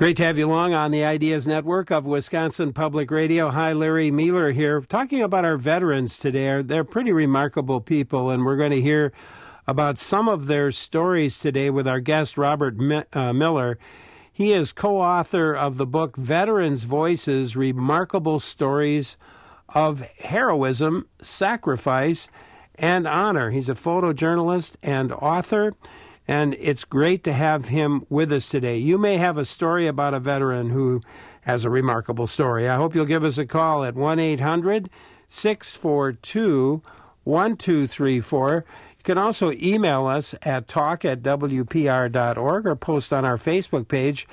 Great to have you along on the Ideas Network of Wisconsin Public Radio. Hi, Larry Mueller here. Talking about our veterans today. They're pretty remarkable people, and we're going to hear about some of their stories today with our guest, Robert Miller. He is co-author of the book Veterans' Voices, Remarkable Stories of Heroism, Sacrifice, and Honor. He's a photojournalist and author, and it's great to have him with us today. You may have a story about a veteran who has a remarkable story. I hope you'll give us a call at 1-800-642-1234. You can also email us at talk@wpr.org or post on our Facebook page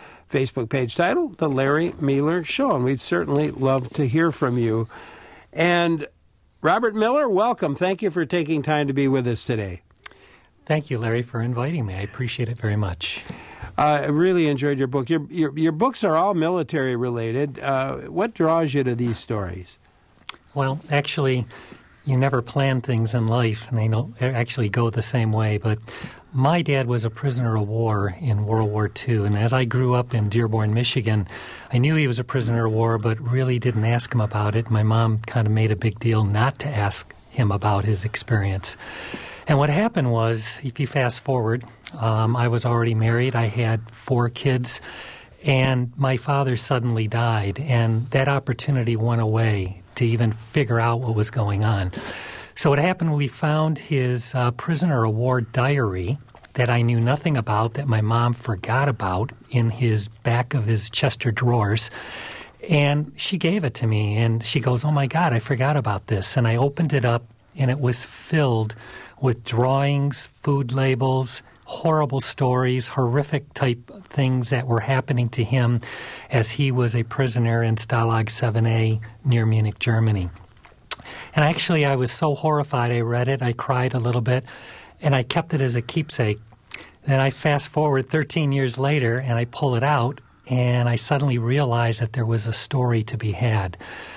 titled The Larry Mueller Show, and we'd certainly love to hear from you. And Robert Miller, welcome. Thank you for taking time to be with us today. Thank you, Larry, for inviting me. I appreciate it very much. I really enjoyed your book. Your books are all military related. What draws you to these stories? Well, actually, you never plan things in life, and they don't actually go the same way. But my dad was a prisoner of war in World War II, and as I grew up in Dearborn, Michigan, I knew he was a prisoner of war, but really didn't ask him about it. My mom kind of made a big deal not to ask him about his experience. And what happened was, if you fast forward, I was already married. I had 4 kids, and my father suddenly died, and that opportunity went away to even figure out what was going on. So what happened, we found his prisoner of war diary that I knew nothing about, that my mom forgot about, in his back of his Chester drawers. And she gave it to me, and she goes, "Oh, my God, I forgot about this." And I opened it up, and it was filled with drawings, food labels, horrible stories, horrific type things that were happening to him as he was a prisoner in Stalag 7A near Munich, Germany. And actually, I was so horrified. I read it, I cried a little bit, and I kept it as a keepsake. Then I fast forward 13 years later, and I pull it out, and I suddenly realized that there was a story to be had.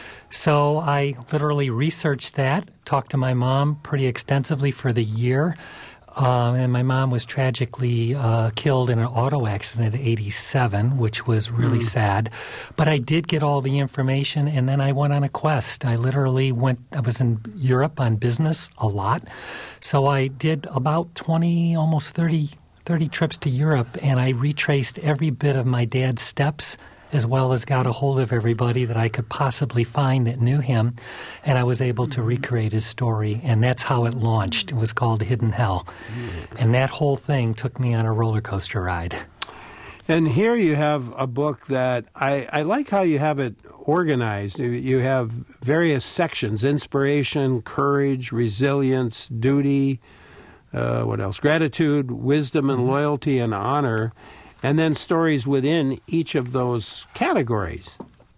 So I literally researched that, talked to my mom pretty extensively for the year, and my mom was tragically killed in an auto accident at 87, which was really sad. But I did get all the information, and then I went on a quest. I was in Europe on business a lot, so I did about 20, almost 30 trips to Europe, and I retraced every bit of my dad's steps, as well as got a hold of everybody that I could possibly find that knew him, and I was able to recreate his story, and that's how it launched. It was called Hidden Hell, and that whole thing took me on a roller coaster ride. And here you have a book that I like how you have it organized. You have various sections: inspiration, courage, resilience, duty, what else? Gratitude, wisdom and loyalty and honor. And then stories within each of those categories.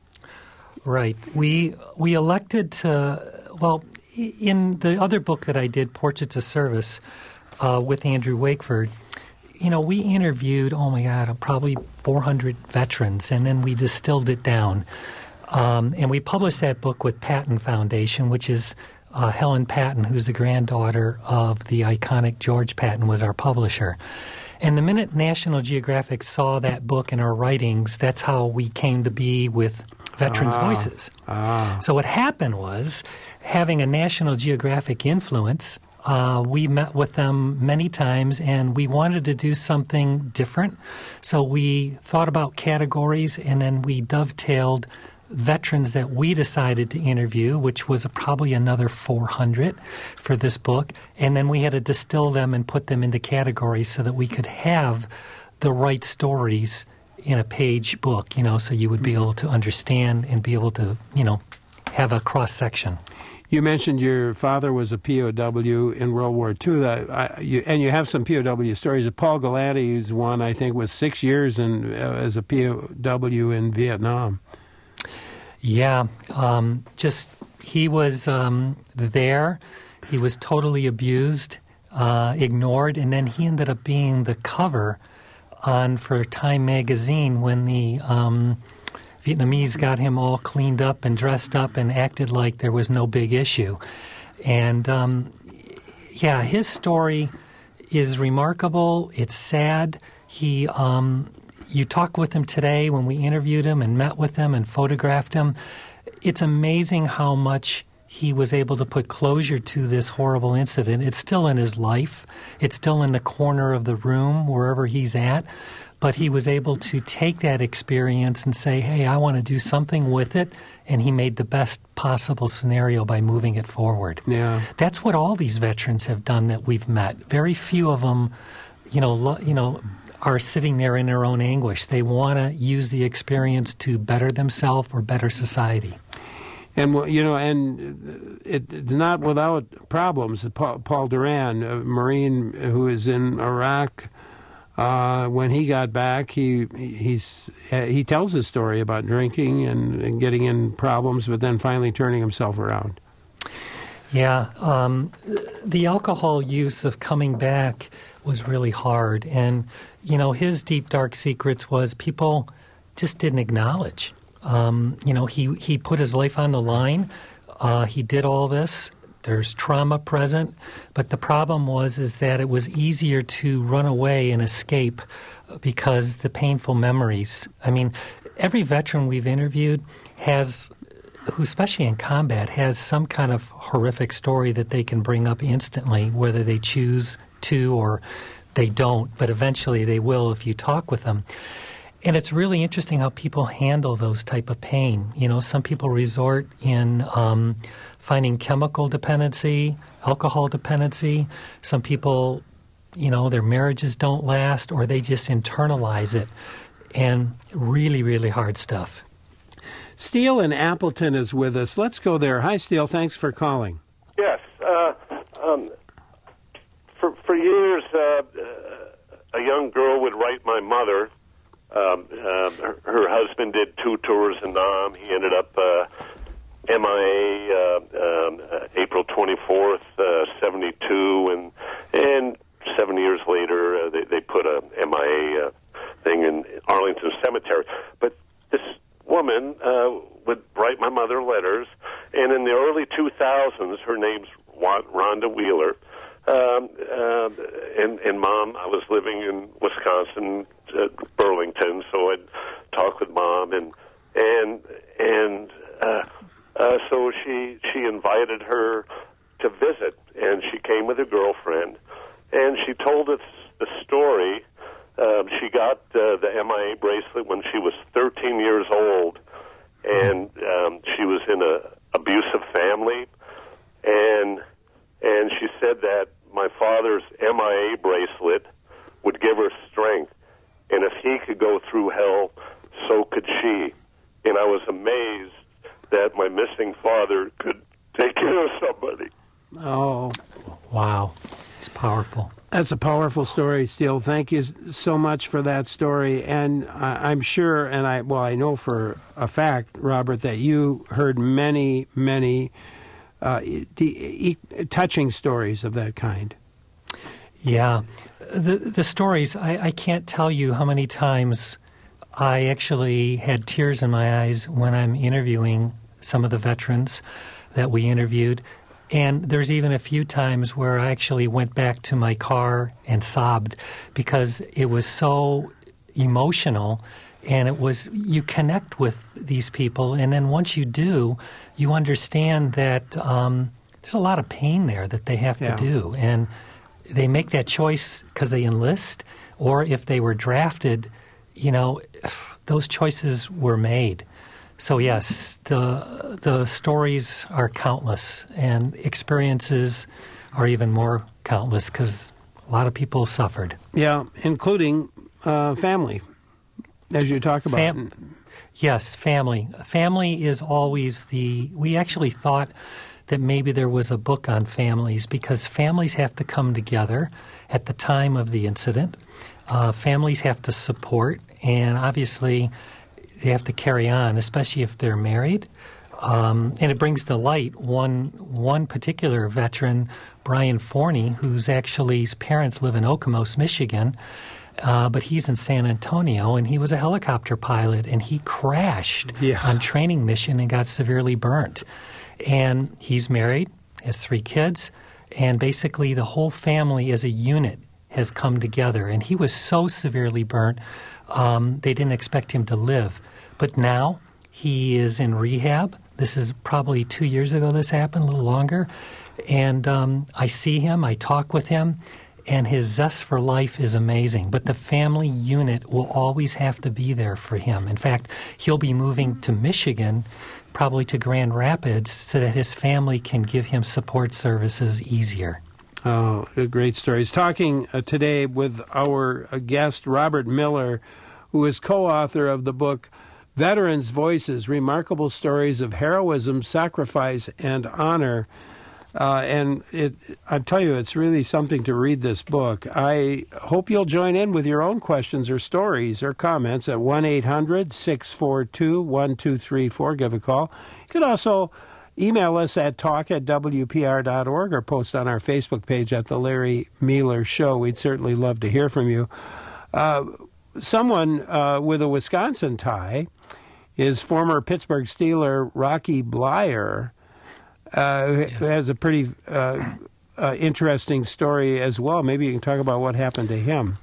Right. We elected to, well, in the other book that I did, Portraits of Service, with Andrew Wakeford, we interviewed, probably 400 veterans, and then we distilled it down. And we published that book with Patton Foundation, which is Helen Patton, who's the granddaughter of the iconic George Patton, was our publisher. And the minute National Geographic saw that book in our writings, that's how we came to be with Veterans' Voices. So what happened was, having a National Geographic influence, we met with them many times, and we wanted to do something different. So we thought about categories, and then we dovetailed veterans that we decided to interview, which was probably another 400 for this book. And then we had to distill them and put them into categories so that we could have the right stories in a page book, so you would be able to understand and be able to, have a cross-section. You mentioned your father was a POW in World War II, and you have some POW stories. Paul Galatti's one, I think, was 6 years as a POW in Vietnam. Yeah, he was there. He was totally abused, ignored, and then he ended up being the cover for Time magazine when the Vietnamese got him all cleaned up and dressed up and acted like there was no big issue. And, his story is remarkable. It's sad. He you talk with him today when we interviewed him and met with him and photographed him. It's amazing how much he was able to put closure to this horrible incident. It's still in his life. It's still in the corner of the room, wherever he's at. But he was able to take that experience and say, hey, I want to do something with it. And he made the best possible scenario by moving it forward. Yeah. That's what all these veterans have done that we've met. Very few of them, are sitting there in their own anguish. They want to use the experience to better themselves or better society. And, and it's not without problems. Paul Duran, a Marine who is in Iraq, when he got back, he tells his story about drinking and getting in problems, but then finally turning himself around. Yeah. The alcohol use of coming back was really hard. And, his deep, dark secrets was people just didn't acknowledge. He put his life on the line. He did all this. There's trauma present. But the problem is that it was easier to run away and escape because the painful memories. I mean, every veteran we've interviewed who especially in combat, has some kind of horrific story that they can bring up instantly, whether they choose to or they don't. But eventually they will if you talk with them. And it's really interesting how people handle those type of pain. Some people resort in finding chemical dependency, alcohol dependency. Some people, their marriages don't last or they just internalize it. And really, really hard stuff. Steele in Appleton is with us. Let's go there. Hi, Steele. Thanks for calling. Yes. For years, a young girl would write my mother. Her husband did 2 tours in Nam. He ended up MIA April 24th, 72, and 7 years later they put a MIA thing in Arlington Cemetery. But this woman would write my mother letters, and in the early 2000s, her name's Rhonda Wheeler. And Mom, I was living in Wisconsin, Burlington, so I'd talk with Mom, and so she invited her to visit, and she came with a girlfriend, and she told us the story. She got the MIA bracelet when she was 13 years old, and she was in a abusive family, and she said that my father's MIA bracelet would give her strength, and if he could go through hell, so could she. And I was amazed that my missing father could take care of somebody. Oh, wow. It's powerful. That's a powerful story, Steele. Thank you so much for that story. And I'm sure, and I know for a fact, Robert, that you heard many, many touching stories of that kind. Yeah. The stories, I can't tell you how many times I actually had tears in my eyes when I'm interviewing some of the veterans that we interviewed. And there's even a few times where I actually went back to my car and sobbed because it was so emotional, and you connect with these people, and then once you do, you understand that there's a lot of pain there that they have to do, and they make that choice because they enlist, or if they were drafted, those choices were made. So yes, the stories are countless, and experiences are even more countless because a lot of people suffered. Yeah, including family, as you talk about. Yes, family. Family is always we actually thought that maybe there was a book on families because families have to come together at the time of the incident. Families have to support, and obviously they have to carry on, especially if they're married. And it brings to light one particular veteran, Brian Forney, his parents live in Okemos, Michigan, but he's in San Antonio, and he was a helicopter pilot, and he crashed on training mission and got severely burnt. And he's married, has 3 kids, and basically the whole family as a unit has come together. And he was so severely burnt, They didn't expect him to live. But now he is in rehab. This is probably 2 years ago this happened, a little longer. And I see him, I talk with him, and his zest for life is amazing. But the family unit will always have to be there for him. In fact, he'll be moving to Michigan, probably to Grand Rapids, so that his family can give him support services easier. Oh, a great story. He's talking today with our guest, Robert Miller, who is co-author of the book Veterans' Voices, Remarkable Stories of Heroism, Sacrifice, and Honor. And I tell you, it's really something to read this book. I hope you'll join in with your own questions or stories or comments at 1-800-642-1234. Give a call. You can also email us at talk@wpr.org or post on our Facebook page at The Larry Miller Show. We'd certainly love to hear from you. Someone with a Wisconsin tie is former Pittsburgh Steeler Rocky Bleier, who has a pretty interesting story as well. Maybe you can talk about what happened to him.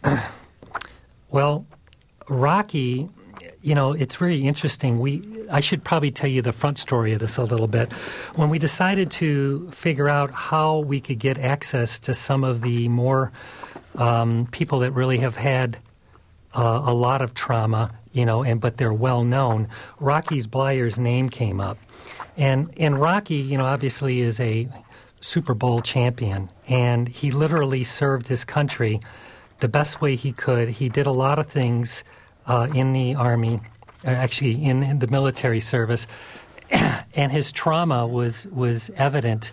Well, Rocky, it's very interesting. I should probably tell you the front story of this a little bit. When we decided to figure out how we could get access to some of the more people that really have had a lot of trauma, but they're well known, Rocky Bleier's name came up. And Rocky, obviously is a Super Bowl champion, and he literally served his country the best way he could. He did a lot of things in the Army, actually in the military service, and his trauma was evident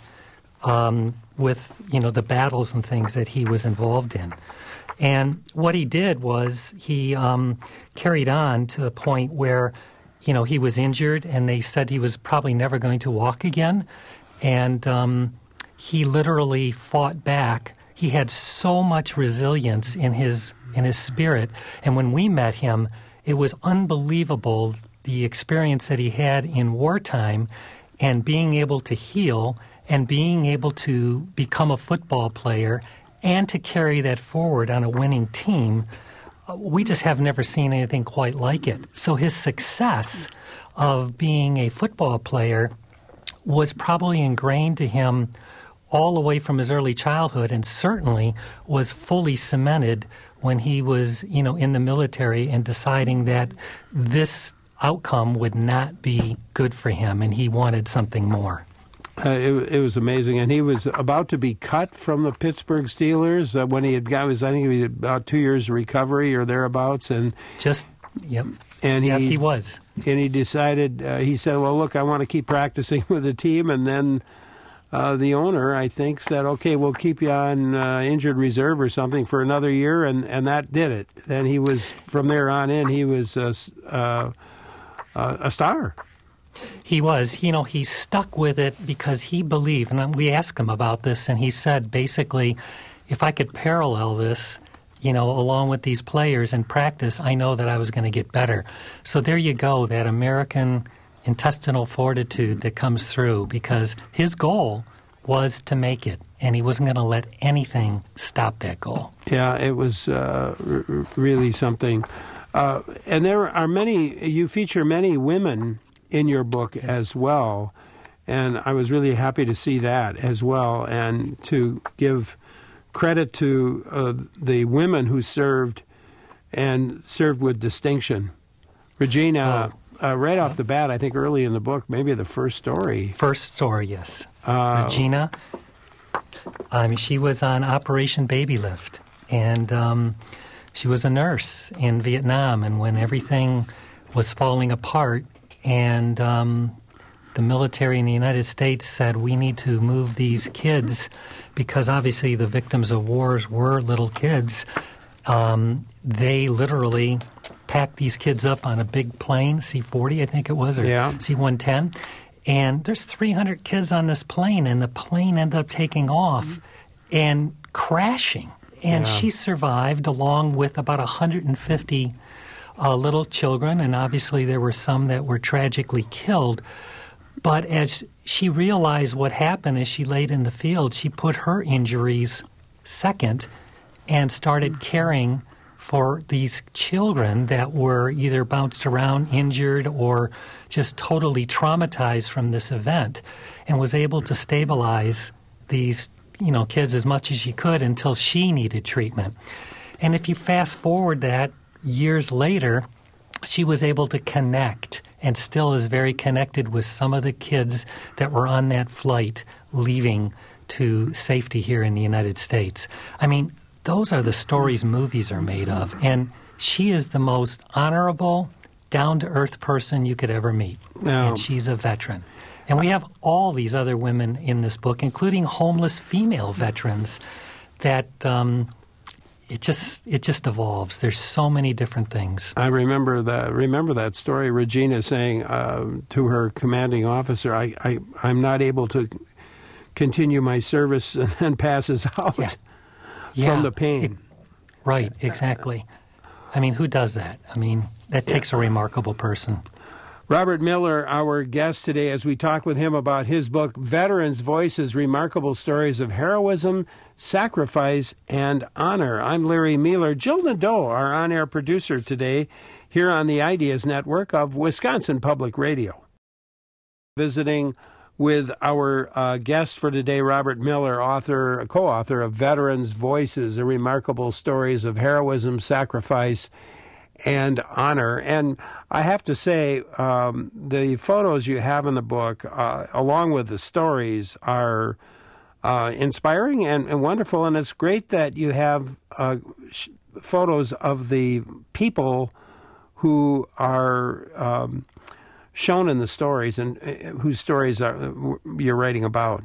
with, the battles and things that he was involved in. And what he did was he carried on to the point where he was injured, and they said he was probably never going to walk again. And he literally fought back. He had so much resilience in his spirit. And when we met him, it was unbelievable, the experience that he had in wartime and being able to heal and being able to become a football player and to carry that forward on a winning team. We just have never seen anything quite like it. So his success of being a football player was probably ingrained to him all the way from his early childhood, and certainly was fully cemented when he was, in the military and deciding that this outcome would not be good for him, and he wanted something more. It was amazing, and he was about to be cut from the Pittsburgh Steelers when he had got, I think he had about 2 years of recovery or thereabouts, and yep. And he was, and he decided. He said, "Well, look, I want to keep practicing with the team," and then the owner, I think, said, "Okay, we'll keep you on injured reserve or something for another year," and that did it. Then he was, from there on in, he was a star. He was. He stuck with it because he believed, and we asked him about this, and he said, basically, if I could parallel this, along with these players in practice, I know that I was going to get better. So there you go, that American intestinal fortitude that comes through, because his goal was to make it, and he wasn't going to let anything stop that goal. Yeah, it was really something. And there are you feature many women in your book as well, and I was really happy to see that as well, and to give credit to the women who served with distinction. Regina, right off the bat, I think early in the book, maybe the first story. First story, yes. Regina, she was on Operation Baby Lift, and she was a nurse in Vietnam, and when everything was falling apart, and the military in the United States said, we need to move these kids, because obviously the victims of wars were little kids. They literally packed these kids up on a big plane, C-40 I think it was, or C-110, and there's 300 kids on this plane, and the plane ended up taking off and crashing. And she survived along with about 150 little children, and obviously there were some that were tragically killed. But as she realized what happened as she laid in the field, she put her injuries second and started caring for these children that were either bounced around, injured, or just totally traumatized from this event, and was able to stabilize these, kids as much as she could until she needed treatment. And if you fast forward that years later, she was able to connect and still is very connected with some of the kids that were on that flight leaving to safety here in the United States. I mean, those are the stories movies are made of. And she is the most honorable, down-to-earth person you could ever meet. No. And she's a veteran. And we have all these other women in this book, including homeless female veterans, that it just evolves. There's so many different things. I remember that story. Regina saying to her commanding officer, "I'm not able to continue my service," and then passes out from the pain. Right, exactly. I mean, who does that? I mean, that takes a remarkable person. Robert Miller, our guest today, as we talk with him about his book, Veterans' Voices, Remarkable Stories of Heroism, Sacrifice, and Honor. I'm Larry Meeler. Jill Nadeau, our on-air producer today, here on the Ideas Network of Wisconsin Public Radio. Visiting with our guest for today, Robert Miller, co-author of Veterans' Voices, Remarkable Stories of Heroism, Sacrifice, and Honor. And I have to say, the photos you have in the book, along with the stories, are inspiring and wonderful. And it's great that you have photos of the people who are shown in the stories and whose stories you're writing about.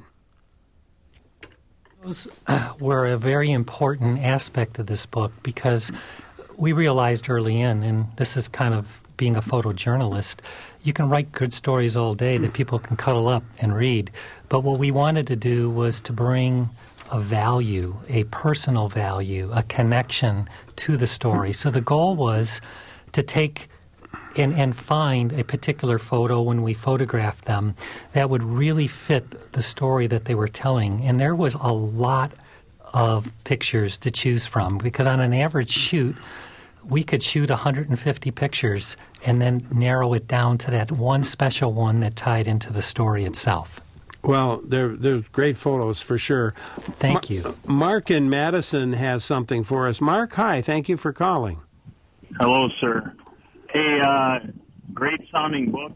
Those were a very important aspect of this book because we realized early in, and this is kind of being a photojournalist, you can write good stories all day that people can cuddle up and read. But what we wanted to do was to bring a value, a personal value, a connection to the story. So the goal was to take and find a particular photo when we photographed them that would really fit the story that they were telling. And there was a lot of pictures to choose from because on an average shoot, we could shoot 150 pictures and then narrow it down to that one special one that tied into the story itself. Well, there's great photos for sure. Thank you. Mark in Madison has something for us. Mark, hi. Thank you for calling. Hello, sir. Hey, great sounding book.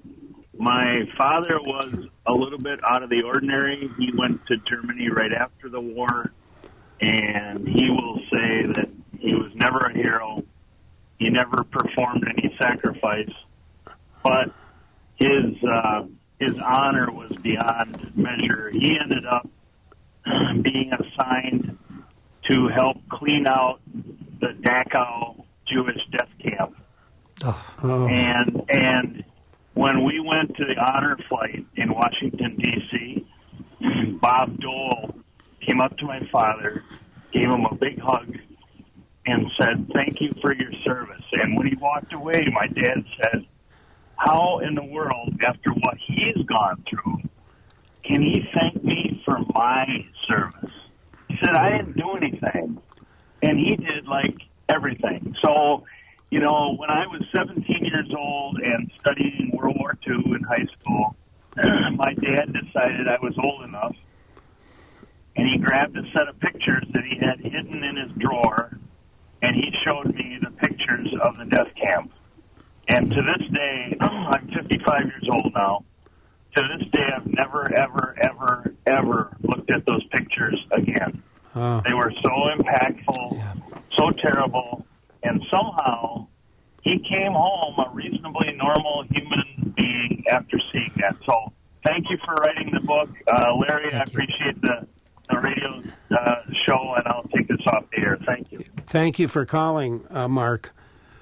My father was a little bit out of the ordinary. He went to Germany right after the war, and he will say that he was never a hero. He never performed any sacrifice, but his honor was beyond measure. He ended up being assigned to help clean out the Dachau Jewish death camp. Oh. And when we went to the honor flight in Washington, D.C., Bob Dole came up to my father, gave him a big hug, and said, "Thank you for your service." And when he walked away, my dad said, "How in the world, after what he's gone through, can he thank me for my service?" He said, "I didn't do anything." And he did, like, everything. So, you know, when I was 17 years old and studying World War II in high school, my dad decided I was old enough, and he grabbed a set of pictures that he had hidden in his drawer, and he showed me the pictures of the death camp. And to this day, I'm 55 years old now, to this day I've never, ever, ever, ever looked at those pictures again. They were so impactful, so terrible, and somehow he came home a reasonably normal human being after seeing that. So thank you for writing the book. Larry, I appreciate the radio show, and I'll take this off the air. Thank you. Thank you for calling, Mark.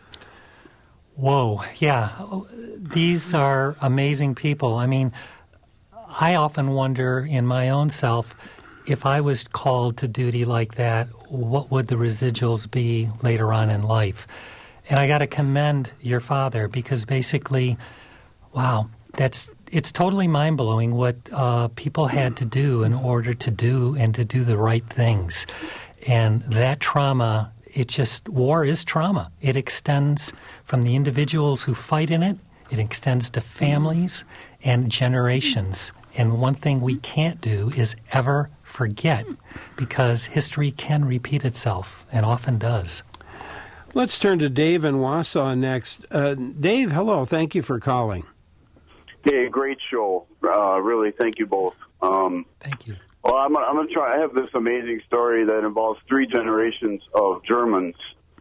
Whoa, yeah. These are amazing people. I mean, I often wonder in my own self, if I was called to duty like that, what would the residuals be later on in life? And I got to commend your father because basically, wow, it's totally mind-blowing what people had to do in order to do and to do the right things. And that trauma war is trauma. It extends from the individuals who fight in it. It extends to families and generations. And one thing we can't do is ever forget, because history can repeat itself and often does. Let's turn to Dave in Wausau next. Dave, hello. Thank you for calling. Hey, great show. Really, thank you both. Thank you. Well, I'm going to try. I have this amazing story that involves 3 generations of Germans.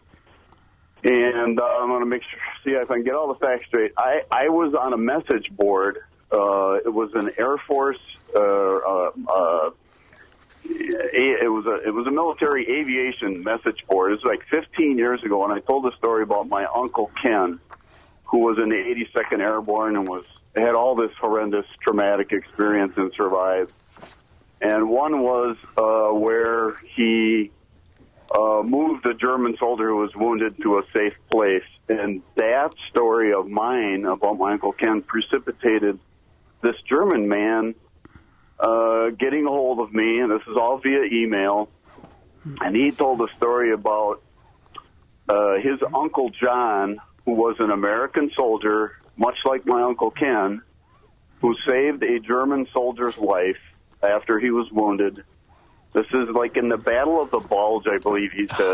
And I'm going to see if I can get all the facts straight. I was on a message board. It was an Air Force. It was a military aviation message board. It was like 15 years ago, and I told a story about my Uncle Ken, who was in the 82nd Airborne and had all this horrendous traumatic experience and survived. And one was where he moved a German soldier who was wounded to a safe place. And that story of mine about my Uncle Ken precipitated this German man getting a hold of me, and this is all via email. And he told a story about his Uncle John, who was an American soldier, much like my Uncle Ken, who saved a German soldier's life after he was wounded. This is like in the Battle of the Bulge, I believe he said.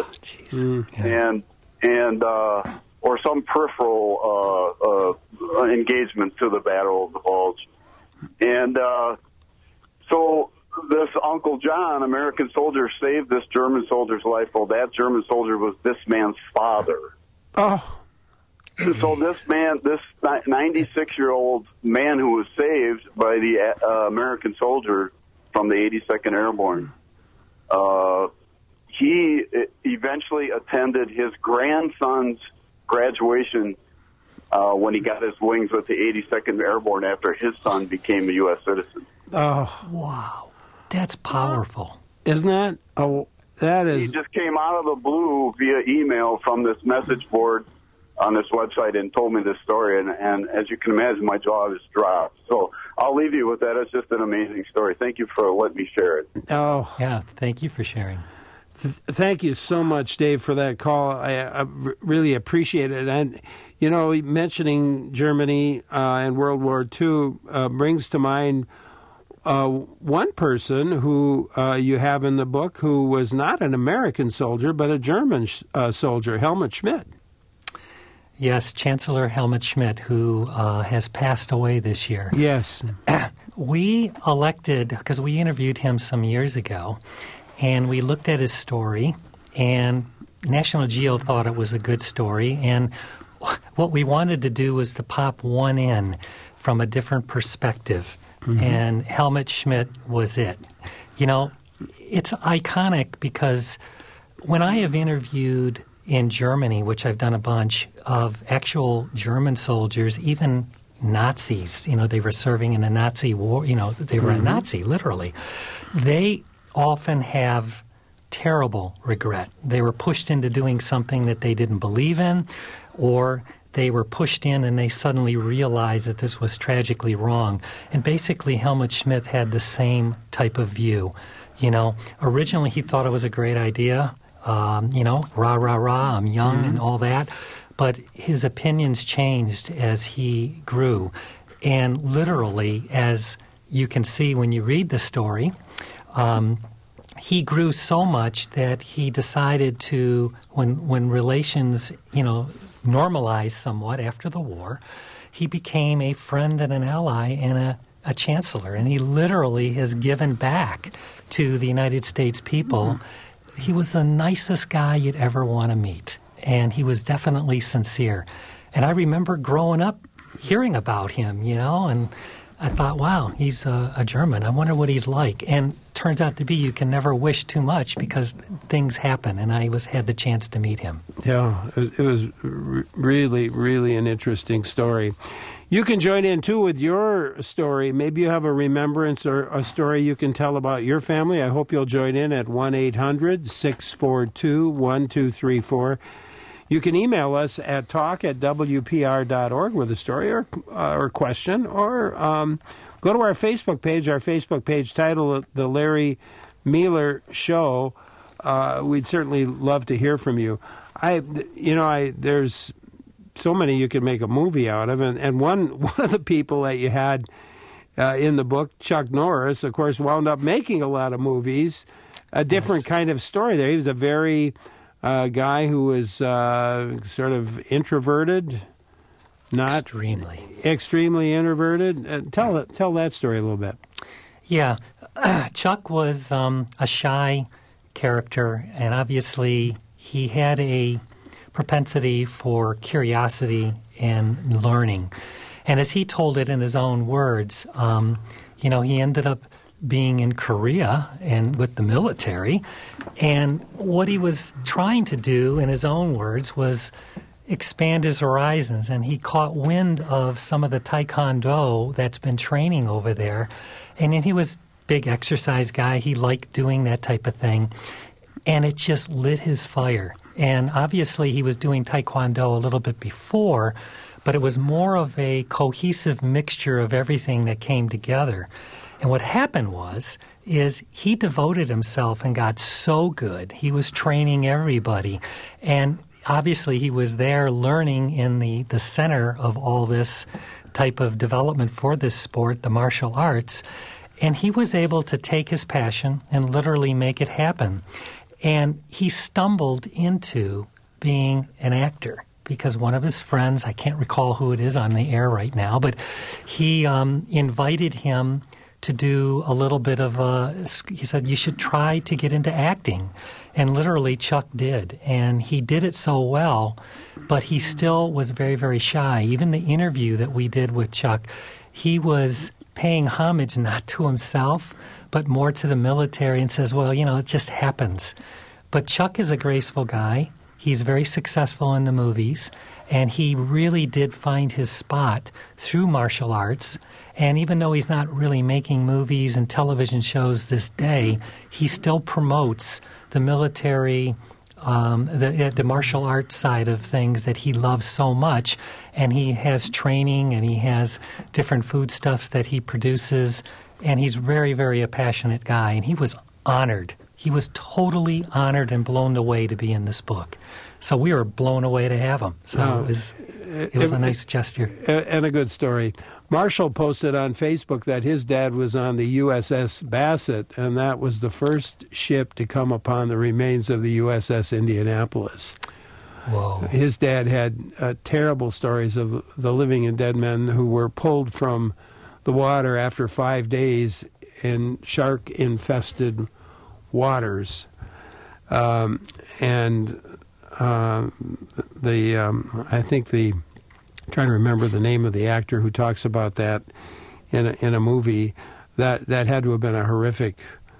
And or some peripheral engagement to the Battle of the Bulge. And so this Uncle John, American soldier, saved this German soldier's life. Well, that German soldier was this man's father. Oh. So this 96-year-old man who was saved by the American soldier from the 82nd Airborne, he eventually attended his grandson's graduation when he got his wings with the 82nd Airborne after his son became a U.S. citizen. Oh, wow. That's powerful. Isn't that? Oh, that is. He just came out of the blue via email from this message board on this website and told me this story, and as you can imagine, my jaw just dropped. So I'll leave you with that. It's just an amazing story. Thank you for letting me share it. Oh, yeah. Thank you for sharing. Thank you so much, Dave, for that call. I really appreciate it. And, you know, mentioning Germany and World War II brings to mind one person who you have in the book who was not an American soldier, but a German soldier, Helmut Schmidt. Yes, Chancellor Helmut Schmidt, who has passed away this year. Yes. We elected, because we interviewed him some years ago, and we looked at his story, and National Geo thought it was a good story, and what we wanted to do was to pop one in from a different perspective, and Helmut Schmidt was it. You know, it's iconic because when I have interviewed in Germany, which I've done a bunch, of actual German soldiers, even Nazis, you know, they were serving in the Nazi war, you know, they were a Nazi, literally. They often have terrible regret. They were pushed into doing something that they didn't believe in, or they were pushed in and they suddenly realized that this was tragically wrong. And basically Helmut Schmidt had the same type of view. You know, originally he thought it was a great idea. You know, rah, rah, rah, I'm young and all that. But his opinions changed as he grew. And literally, as you can see when you read the story, he grew so much that he decided to, when relations, you know, normalized somewhat after the war, he became a friend and an ally and a chancellor. And he literally has given back to the United States people. He was the nicest guy you'd ever want to meet, and he was definitely sincere. And I remember growing up hearing about him, you know, and I thought, wow, he's a German. I wonder what he's like. And turns out to be you can never wish too much because things happen, and I had the chance to meet him. Yeah, it was really, really an interesting story. You can join in, too, with your story. Maybe you have a remembrance or a story you can tell about your family. I hope you'll join in at 1-800-642-1234. You can email us at talk@wpr.org with a story or question, or go to our Facebook page titled The Larry Mealer Show. we'd certainly love to hear from you. There's so many you could make a movie out of, and one of the people that you had in the book, Chuck Norris, of course, wound up making a lot of movies. A different kind of story there. He was a very guy who was sort of introverted, not extremely introverted. Tell that story a little bit. Yeah, Chuck was a shy character, and obviously he had a propensity for curiosity and learning. And as he told it in his own words, he ended up being in Korea and with the military, and what he was trying to do, in his own words, was expand his horizons, and he caught wind of some of the taekwondo that's been training over there, and then he was a big exercise guy. He liked doing that type of thing, and it just lit his fire. And obviously he was doing taekwondo a little bit before, but it was more of a cohesive mixture of everything that came together. And what happened is he devoted himself and got so good. He was training everybody. And obviously he was there learning in the center of all this type of development for this sport, the martial arts. And he was able to take his passion and literally make it happen. And he stumbled into being an actor because one of his friends, I can't recall who it is on the air right now, but he invited him to do a little bit of he said, you should try to get into acting. And literally Chuck did. And he did it so well, but he still was very, very shy. Even the interview that we did with Chuck, he was paying homage not to himself, but more to the military, and says, well, it just happens. But Chuck is a graceful guy. He's very successful in the movies, and he really did find his spot through martial arts. And even though he's not really making movies and television shows this day, he still promotes the military, the martial arts side of things that he loves so much. And he has training, and he has different foodstuffs that he produces. And he's very, very a passionate guy. And he was honored. He was totally honored and blown away to be in this book. So we were blown away to have him. So it was a nice gesture. And a good story. Marshall posted on Facebook that his dad was on the USS Bassett, and that was the first ship to come upon the remains of the USS Indianapolis. Whoa. His dad had terrible stories of the living and dead men who were pulled from the water after 5 days in shark-infested waters. I think trying to remember the name of the actor who talks about that in a movie, that had to have been a horrific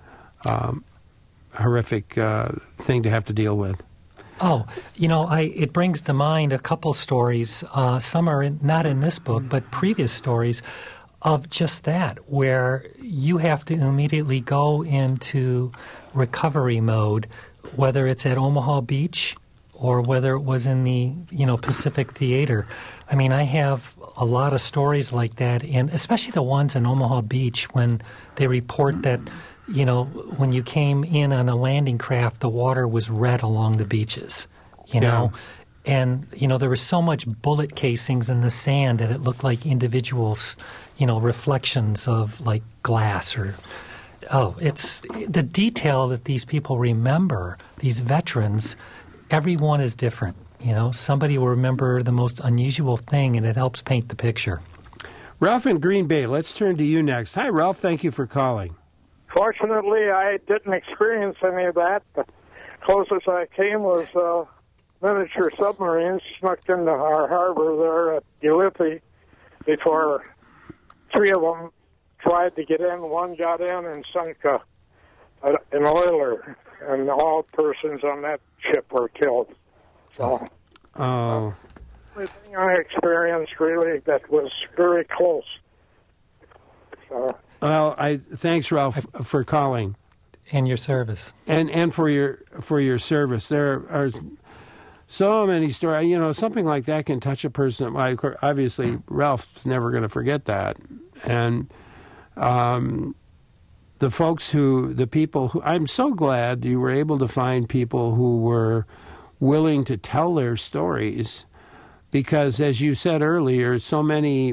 thing to have to deal with. Oh, it brings to mind a couple stories. Some are not in this book, but previous stories of just that, where you have to immediately go into recovery mode, whether it's at Omaha Beach or whether it was in the Pacific Theater. I mean, I have a lot of stories like that, and especially the ones in Omaha Beach when they report that, when you came in on a landing craft, the water was red along the beaches, know. And, there was so much bullet casings in the sand that it looked like individual, reflections of like glass or... Oh, it's the detail that these people remember, these veterans, everyone is different. Somebody will remember the most unusual thing, and it helps paint the picture. Ralph in Green Bay, let's turn to you next. Hi, Ralph. Thank you for calling. Fortunately, I didn't experience any of that. The closest I came was miniature submarines snuck into our harbor there at Gillespie before 3 of them tried to get in. One got in and sunk an oiler, and all persons on that ship were killed. So, everything I experienced really that was very close. So, well, thanks, Ralph, for calling and your service, and for your service. There are so many stories. Something like that can touch a person. Obviously, Ralph's never going to forget that, and the people who, I'm so glad you were able to find people who were willing to tell their stories, because as you said earlier, so many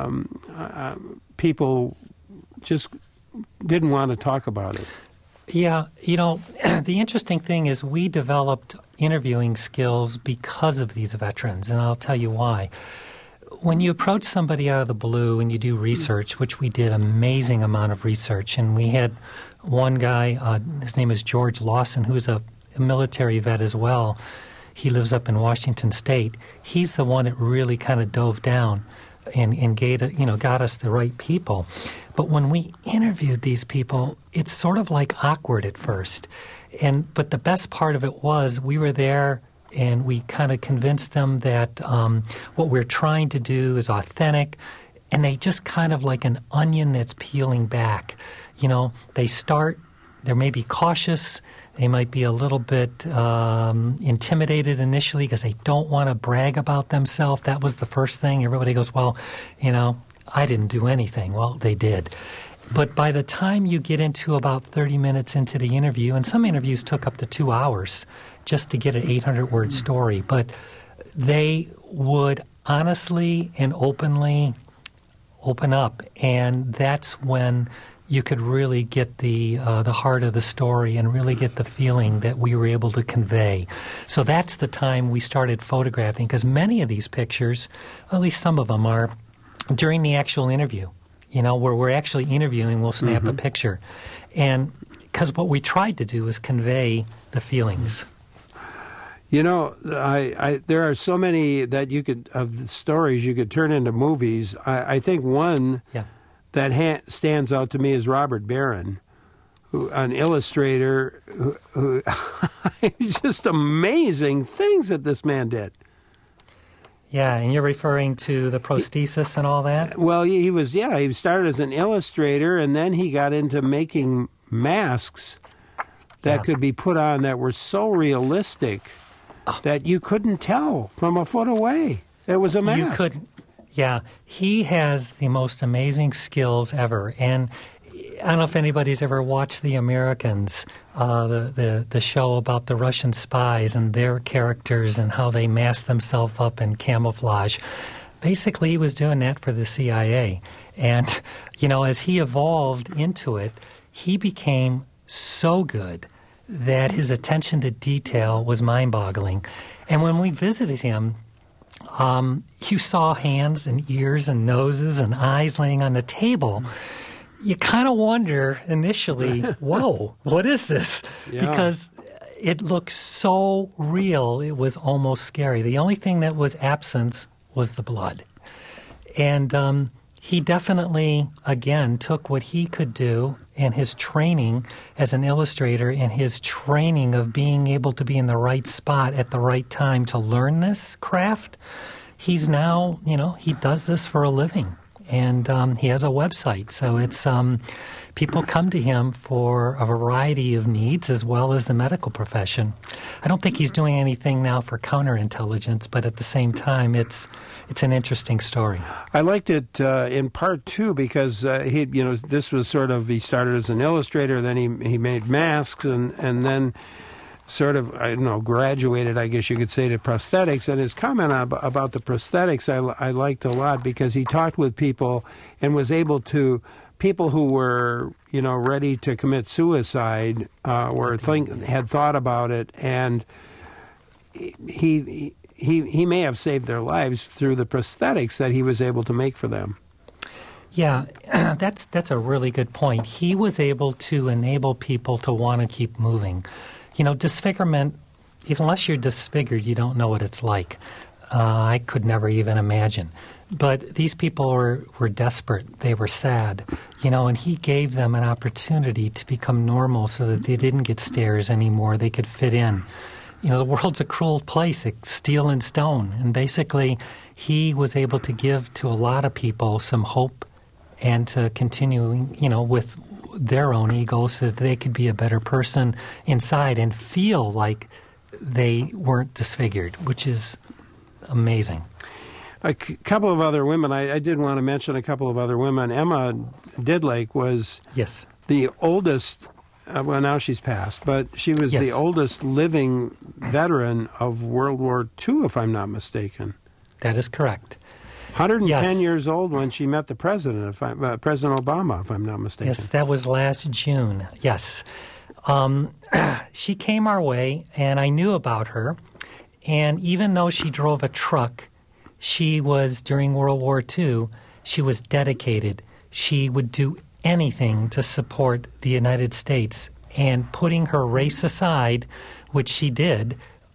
people just didn't want to talk about it. Yeah, the interesting thing is we developed interviewing skills because of these veterans, and I'll tell you why. When you approach somebody out of the blue and you do research, which we did amazing amount of research, and we had one guy, his name is George Lawson, who's a military vet as well. He lives up in Washington State. He's the one that really kind of dove down and got us the right people. But when we interviewed these people, it's sort of like awkward at first. But the best part of it was we were there and we kind of convinced them that what we're trying to do is authentic, and they just kind of like an onion that's peeling back. They may be cautious, they might be a little bit intimidated initially because they don't want to brag about themselves. That was the first thing. Everybody goes, well, I didn't do anything. Well, they did. But by the time you get into about 30 minutes into the interview, and some interviews took up to 2 hours just to get an 800-word story, but they would honestly and openly open up, and that's when you could really get the heart of the story and really get the feeling that we were able to convey. So that's the time we started photographing, because many of these pictures, at least some of them, are during the actual interview. Where we're actually interviewing, we'll snap a picture. And because what we tried to do is convey the feelings. There are so many that of the stories you could turn into movies. I think one that stands out to me is Robert Barron, an illustrator who just amazing things that this man did. Yeah, and you're referring to the prosthesis and all that? Well, he started as an illustrator, and then he got into making masks that could be put on that were so realistic that you couldn't tell from a foot away. It was a mask. You couldn't. Yeah, he has the most amazing skills ever, and I don't know if anybody's ever watched The Americans, the show about the Russian spies and their characters and how they mask themselves up in camouflage. Basically, he was doing that for the CIA. And, as he evolved into it, he became so good that his attention to detail was mind-boggling. And when we visited him, you saw hands and ears and noses and eyes laying on the table. You kind of wonder initially, whoa, what is this? Yeah. Because it looked so real, it was almost scary. The only thing that was absent was the blood. And he definitely, again, took what he could do and his training as an illustrator and his training of being able to be in the right spot at the right time to learn this craft. He's now, he does this for a living. And he has a website, so it's people come to him for a variety of needs as well as the medical profession. I don't think he's doing anything now for counterintelligence, but at the same time, it's an interesting story. I liked it in part two because this was sort of, he started as an illustrator, then he made masks, and then sort of, graduated, I guess you could say, to prosthetics. And his comment about the prosthetics I liked a lot, because he talked with people and was able to, people who were, ready to commit suicide had thought about it, and he may have saved their lives through the prosthetics that he was able to make for them. Yeah, that's a really good point. He was able to enable people to want to keep moving. Disfigurement, unless you're disfigured, you don't know what it's like. I could never even imagine. But these people were desperate. They were sad, and he gave them an opportunity to become normal so that they didn't get stares anymore. They could fit in. The world's a cruel place. It's steel and stone. And basically, he was able to give to a lot of people some hope and to continue, with their own egos so that they could be a better person inside and feel like they weren't disfigured, which is amazing. A couple of other women, I did want to mention a couple of other women. Emma Didlake was the oldest, well, now she's passed, but she was Yes. the oldest living veteran of World War II, if I'm not mistaken. That is correct. 110 Yes. years old when she met the president, President Obama, if I'm not mistaken. Yes, that was last June. Yes. She came our way, and I knew about her. And even though she drove a truck, she was, during World War II, she was dedicated. She would do anything to support the United States. And putting her race aside, which she did,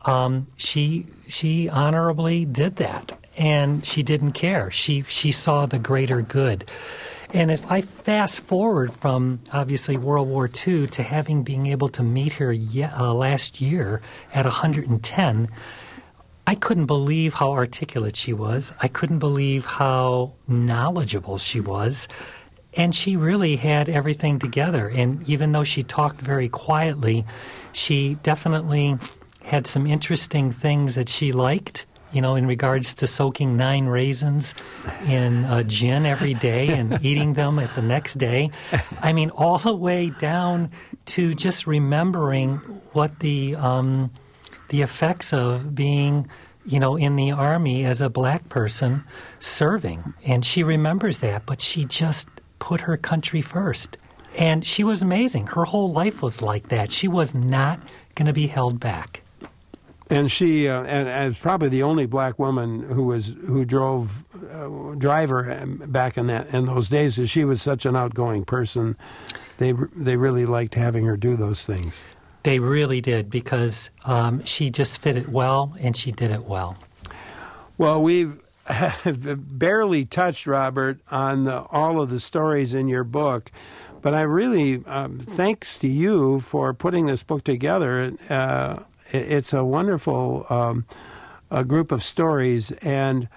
she honorably did that. And she didn't care. She saw the greater good. And if I fast forward from, obviously, World War II to having being able to meet her last year at 110, I couldn't believe how articulate she was. I couldn't believe how knowledgeable she was. And she really had everything together. And even though she talked very quietly, she definitely had some interesting things that she liked, you know, in regards to soaking 9 raisins in gin every day and eating them at the next day. I mean, all the way down to just remembering what the effects of being, you know, in the Army as a black person serving. And she remembers that, but she just put her country first. And she was amazing. Her whole life was like that. She was not going to be held back. And she, and probably the only black woman who drove driver back in those days, is she was such an outgoing person. They really liked having her do those things. They really did, because she just fit it well, and she did it well. Well, we've barely touched, Robert, on all of the stories in your book, but I really, thanks to you for putting this book together. It's a wonderful a group of stories, and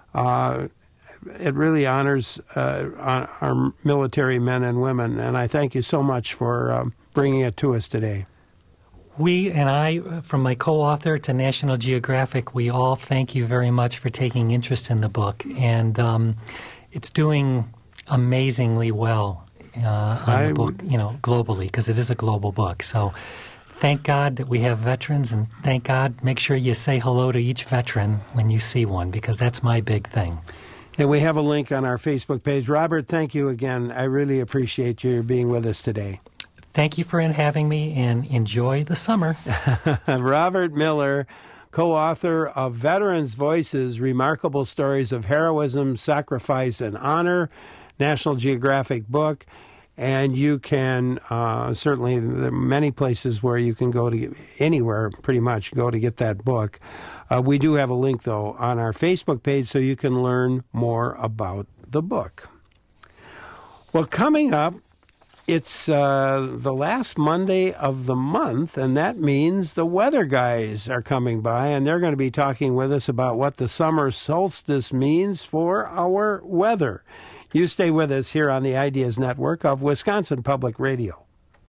it really honors our military men and women, and I thank you so much for bringing it to us today. We and I, from my co-author to National Geographic, we all thank you very much for taking interest in the book, and it's doing amazingly well on the book, you know, globally, because it is a global book. So thank God that we have veterans, and thank God, make sure you say hello to each veteran when you see one, because that's my big thing. And we have a link on our Facebook page. Robert, thank you again. I really appreciate you being with us today. Thank you for having me, and enjoy the summer. Robert Miller, co-author of Veterans' Voices, Remarkable Stories of Heroism, Sacrifice, and Honor, National Geographic book. And you can, certainly, there are many places where you can go to, anywhere pretty much, go to get that book. We do have a link, though, on our Facebook page so you can learn more about the book. Well, coming up, it's the last Monday of the month, and that means the weather guys are coming by, and they're going to be talking with us about what the summer solstice means for our weather. You stay with us here on the Ideas Network of Wisconsin Public Radio.